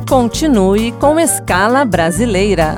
Continue com Escala Brasileira.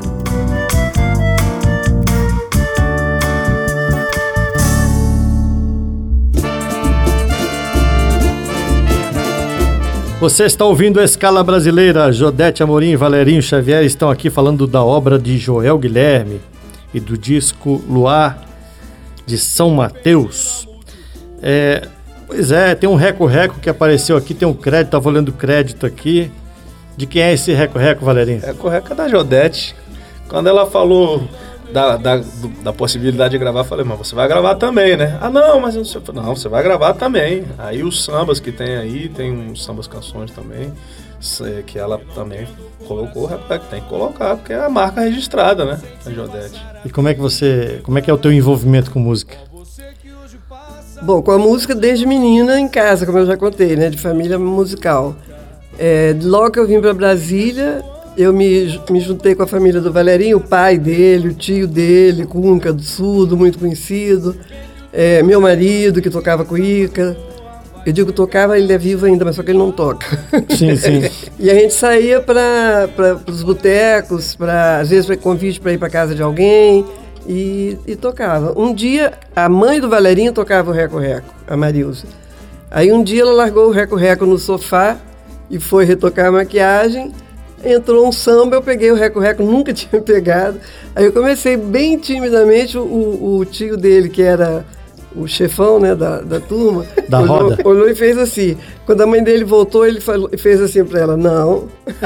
Você está ouvindo a Escala Brasileira. Jodete Amorim e Valerinho Xavier estão aqui falando da obra de Joel Guilherme e do disco Luar de São Mateus. Pois é, tem um reco-reco que apareceu aqui, tem um crédito, estava olhando o crédito aqui. De quem é esse reco-reco, Valerinho? Reco-reco é da Jodete. Quando ela falou da possibilidade de gravar, eu falei, mas você vai gravar também, né? Ah, não, mas não, você vai gravar também. Aí os sambas que tem aí, tem uns sambas canções também, que ela também colocou, tem que colocar, porque é a marca registrada, né? A Jodete. E como é que é o teu envolvimento com música? Bom, com a música desde menina em casa, como eu já contei, né? De família musical. Logo que eu vim para Brasília, eu me juntei com a família do Valerinho, o pai dele, o tio dele, Cunca do Sul, muito conhecido, meu marido que tocava cuíca. Eu digo tocava, ele é vivo ainda, mas só que ele não toca. Sim, sim. E a gente saía para os botecos, às vezes para convite para ir para casa de alguém e tocava. Um dia, a mãe do Valerinho tocava o reco-reco, a Marilza. Aí um dia ela largou o reco-reco no sofá e foi retocar a maquiagem. Entrou um samba, eu peguei o reco-reco, nunca tinha pegado. Aí eu comecei bem timidamente, o tio dele, que era o chefão, né, da turma, olhou e fez assim. Quando a mãe dele voltou, ele fez assim pra ela, não.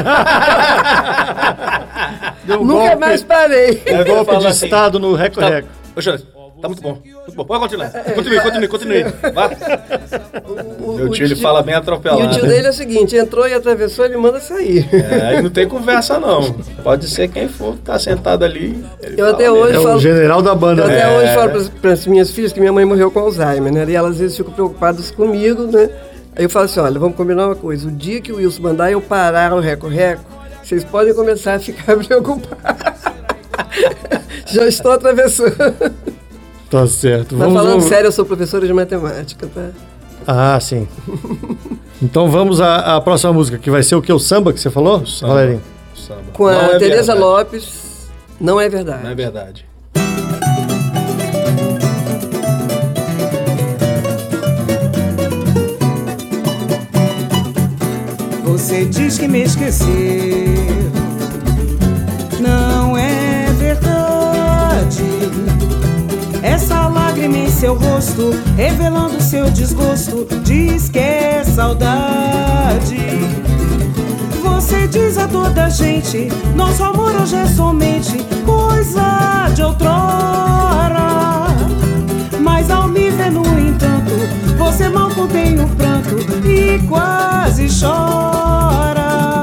Nunca mais parei. Golpe de estado no reco-reco. Tá muito bom. Pode continuar. Continue. Vá. Meu tio, ele fala bem atropelado. E o tio dele é o seguinte, entrou e atravessou, ele manda sair. Aí não tem conversa, não. Pode ser quem for, tá sentado ali. Eu até hoje falo... o general da banda. Eu até hoje falo para as minhas filhas que minha mãe morreu com Alzheimer, né? E elas às vezes ficam preocupadas comigo, né? Aí eu falo assim, olha, vamos combinar uma coisa. O dia que o Wilson mandar eu parar o reco-reco, vocês podem começar a ficar preocupados. Já estou atravessando. Tá certo. Mas falando sério, eu sou professora de matemática, tá? Ah, sim. Então vamos à próxima música, que vai ser o que? O samba que você falou, Valerinho? Samba. Com a Tereza Lopes, Não é Verdade. Não é verdade. Você diz que me esqueceu, não é verdade. Essa lágrima em seu rosto, revelando seu desgosto, diz que é saudade. Você diz a toda gente, nosso amor hoje é somente coisa de outrora. Mas ao me ver, no entanto, você mal contém o pranto e quase chora.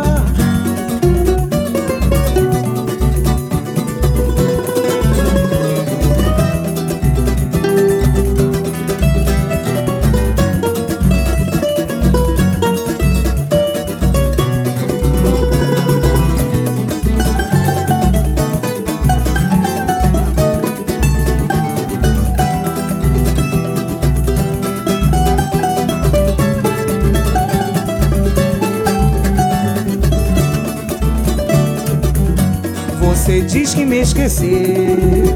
Você diz que me esqueceu,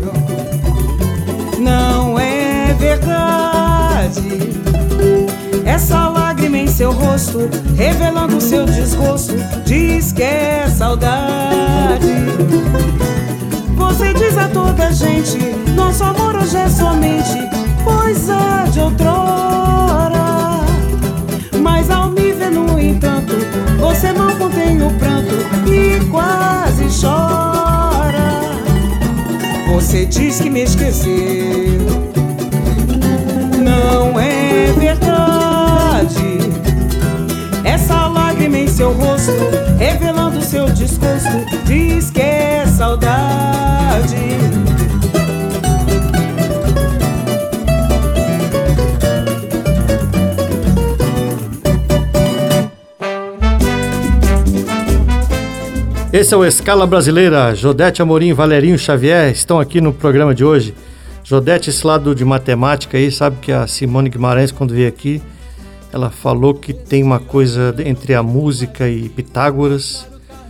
não é verdade. Essa lágrima em seu rosto, revelando seu desgosto, diz que é saudade. Você diz a toda gente, nosso amor hoje é somente coisa de outrora. Mas ao me ver, no entanto, você não contém o pranto e quase chora. Você diz que me esqueceu, não é verdade. Essa lágrima em seu rosto, revelando seu desgosto, diz que é saudade. Esse é o Escala Brasileira. Jodete Amorim e Valerinho Xavier estão aqui no programa de hoje. Jodete, esse lado de matemática aí, sabe que a Simone Guimarães, quando veio aqui, ela falou que tem uma coisa entre a música e Pitágoras,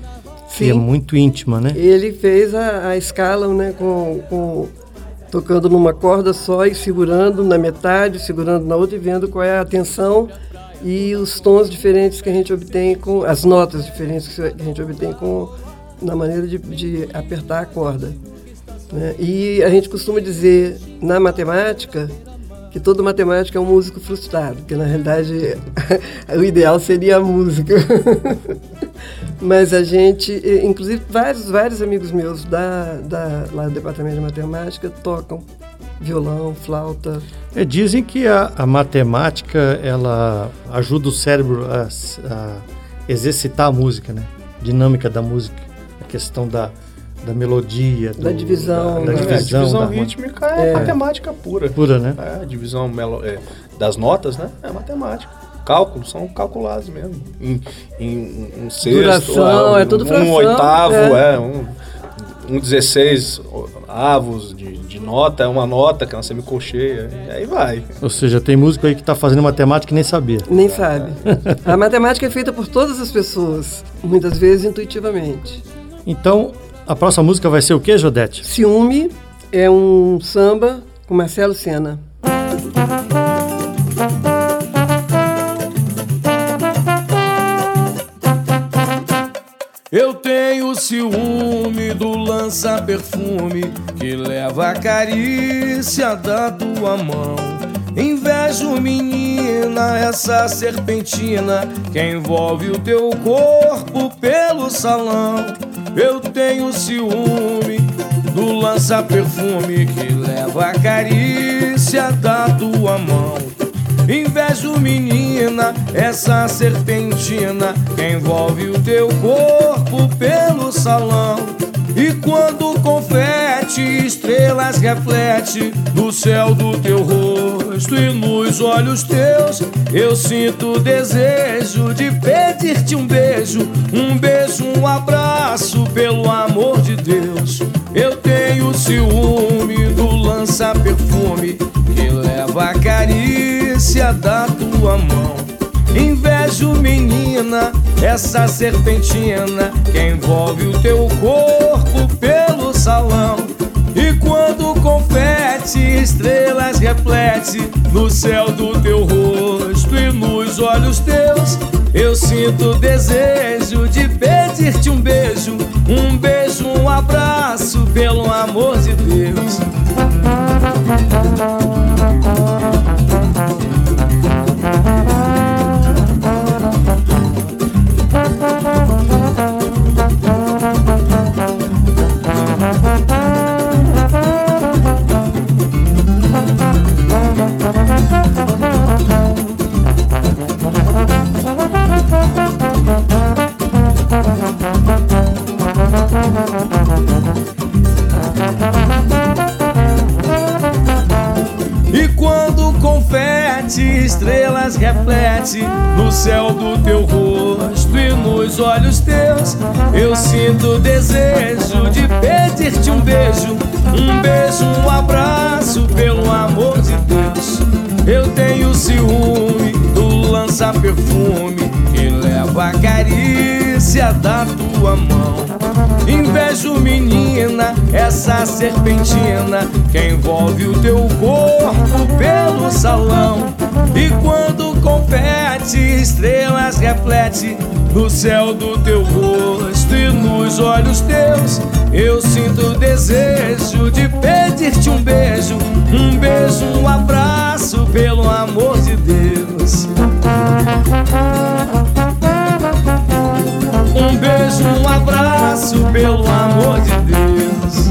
que é muito íntima, né? Ele fez a escala, né, tocando numa corda só e segurando na metade, segurando na outra e vendo qual é a tensão e os tons diferentes que a gente obtém as notas diferentes que a gente obtém na maneira de apertar a corda, né? E a gente costuma dizer na matemática que todo matemático é um músico frustrado, que na realidade o ideal seria a música. Mas a gente, inclusive vários amigos meus lá do departamento de matemática tocam violão, flauta. Dizem que a matemática ela ajuda o cérebro a exercitar a música, né? Dinâmica da música, a questão da melodia, da divisão. A divisão da rítmica é matemática pura. Pura, né? A divisão das notas, né? É matemática. Cálculos são calculados mesmo. Em um sexto, duração, é tudo fração. Um oitavo, um 16 avos de nota, é uma nota que é uma semicolcheia, e aí vai. Ou seja, tem músico aí que está fazendo matemática e nem sabia. Nem sabe. A matemática é feita por todas as pessoas, muitas vezes intuitivamente. Então, a próxima música vai ser o quê, Jodete? Ciúme é um samba com Marcelo Senna. Eu tenho ciúme do lança-perfume que leva a carícia da tua mão. Invejo, menina, essa serpentina que envolve o teu corpo pelo salão. Eu tenho ciúme do lança-perfume que leva a carícia da tua mão. Invejo, menina, essa serpentina que envolve o teu corpo pelo salão. E quando confete, estrelas reflete no céu do teu rosto e nos olhos teus, eu sinto desejo de pedir-te um beijo, um abraço, pelo amor de Deus. Eu tenho ciúme do lança-perfume que leva a carícia da tua mão. Invejo, menina, essa serpentina que envolve o teu corpo pelo salão. E quando confete, estrelas reflete no céu do teu rosto e nos olhos teus, eu sinto desejo de pedir-te um beijo, um abraço, pelo amor de Deus. E quando confete, estrelas reflete no céu do teu rosto e nos olhos teus, eu sinto desejo de pedir-te um beijo, um abraço, pelo amor de Deus. Eu tenho ciúme do lança-perfume que leva a carícia da tua mão. Invejo, menina, essa serpentina que envolve o teu corpo pelo salão. E quando confete, estrelas reflete no céu do teu rosto e nos olhos teus, eu sinto desejo de pedir-te um beijo, um abraço, pelo amor de Deus. Um abraço, pelo amor de Deus.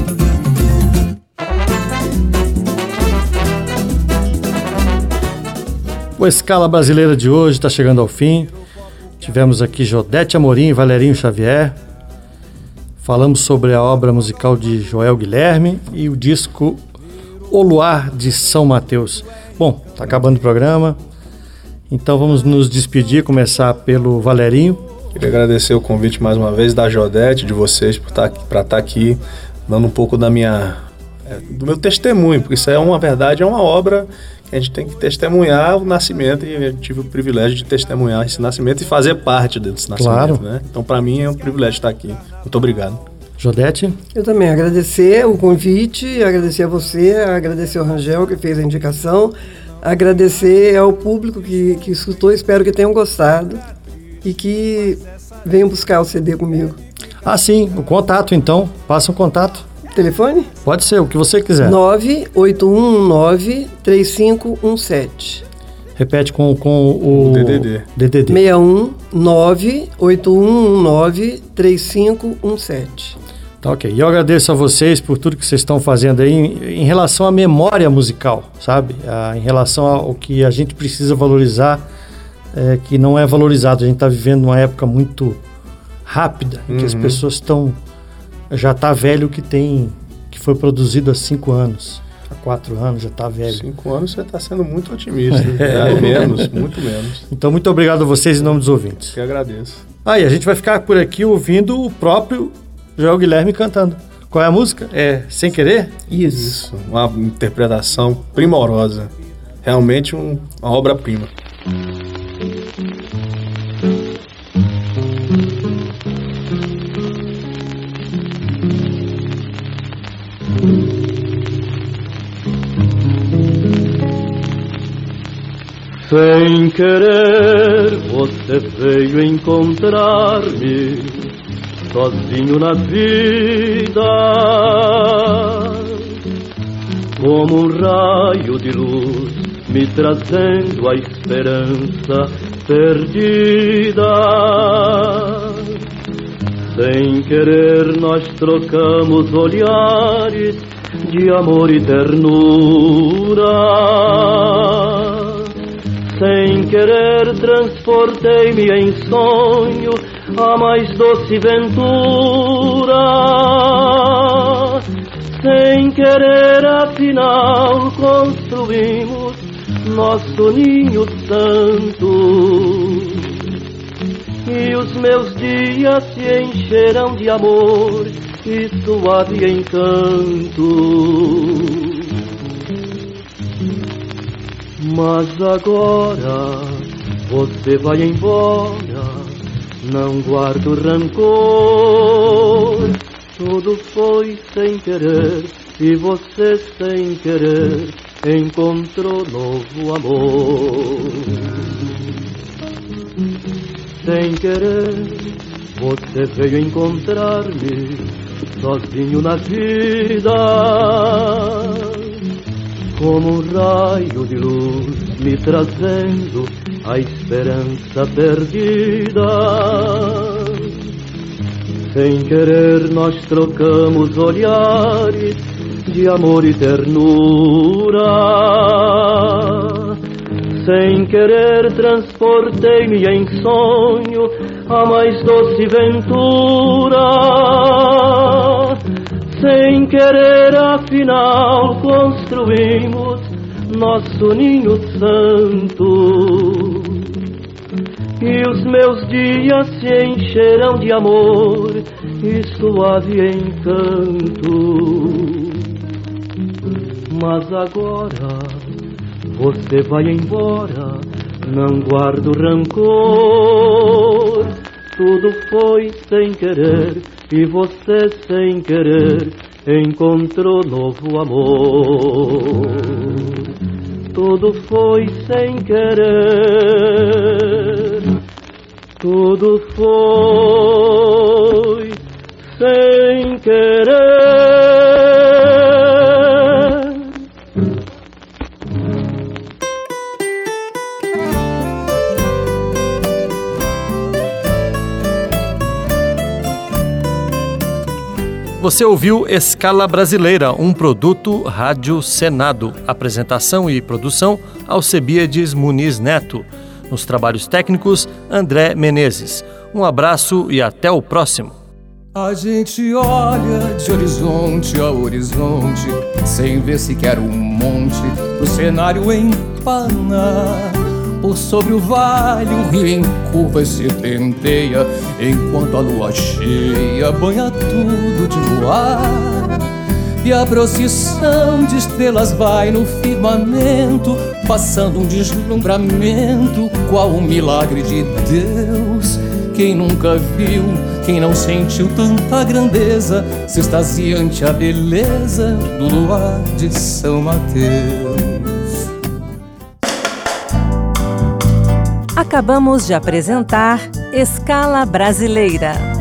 O Escala Brasileira de hoje está chegando ao fim. Tivemos aqui Jodete Amorim e Valerinho Xavier. Falamos sobre a obra musical de Joel Guilherme e o disco O Luar de São Mateus. Bom, está acabando o programa, então vamos nos despedir, começar pelo Valerinho. Queria agradecer o convite mais uma vez da Jodete, de vocês, para estar aqui dando um pouco do meu testemunho, porque isso é uma verdade, é uma obra a gente tem que testemunhar o nascimento, e eu tive o privilégio de testemunhar esse nascimento e fazer parte desse nascimento, Claro. né? Então, para mim, é um privilégio estar aqui. Muito obrigado. Jodete? Eu também agradecer o convite, agradecer a você, agradecer ao Rangel que fez a indicação, agradecer ao público que escutou, espero que tenham gostado e que venham buscar o CD comigo. Ah, sim, o contato então. Passa um contato. Telefone? Pode ser, o que você quiser. 98119-3517. Repete com o DDD. 61-98119-3517. Tá, ok. E eu agradeço a vocês por tudo que vocês estão fazendo aí em relação à memória musical, sabe? Em relação ao que a gente precisa valorizar, que não é valorizado. A gente está vivendo uma época muito rápida, em que as pessoas estão... Já está velho que foi produzido há 5 anos, há 4 anos, já está velho. 5 anos você está sendo muito otimista. Menos, muito menos. Então, muito obrigado a vocês em nome dos ouvintes. Que agradeço. E a gente vai ficar por aqui ouvindo o próprio Joel Guilherme cantando. Qual é a música? É Sem Querer? Isso, uma interpretação primorosa. Realmente uma obra-prima. Sem querer, você veio encontrar-me sozinho na vida, como um raio de luz me trazendo a esperança perdida. Sem querer, nós trocamos olhares de amor e ternura. Sem querer transportei-me em sonho a mais doce ventura. Sem querer afinal construímos nosso ninho santo. E os meus dias se encherão de amor e suave encanto. Mas agora você vai embora, não guardo rancor. Tudo foi sem querer e você sem querer encontrou novo amor. Sem querer você veio encontrar-me sozinho na vida, como um raio de luz me trazendo a esperança perdida. Sem querer nós trocamos olhares de amor e ternura. Sem querer transportei-me em sonho a mais doce ventura. Sem querer afinal construímos nosso ninho santo. E os meus dias se encherão de amor e suave encanto. Mas agora você vai embora, não guardo rancor. Tudo foi sem querer e você sem querer encontrou novo amor. Tudo foi sem querer, tudo foi sem querer. Você ouviu Escala Brasileira, um produto Rádio Senado. Apresentação e produção, Alcebiades Muniz Neto. Nos trabalhos técnicos, André Menezes. Um abraço e até o próximo. A gente olha de horizonte a horizonte, sem ver sequer um monte do cenário empanar. Por sobre o vale um rio em curvas se penteia, enquanto a lua cheia banha tudo de luar. E a procissão de estrelas vai no firmamento, passando um deslumbramento, qual um milagre de Deus. Quem nunca viu, quem não sentiu tanta grandeza, se extasia ante a beleza do luar de São Mateus. Acabamos de apresentar Escala Brasileira.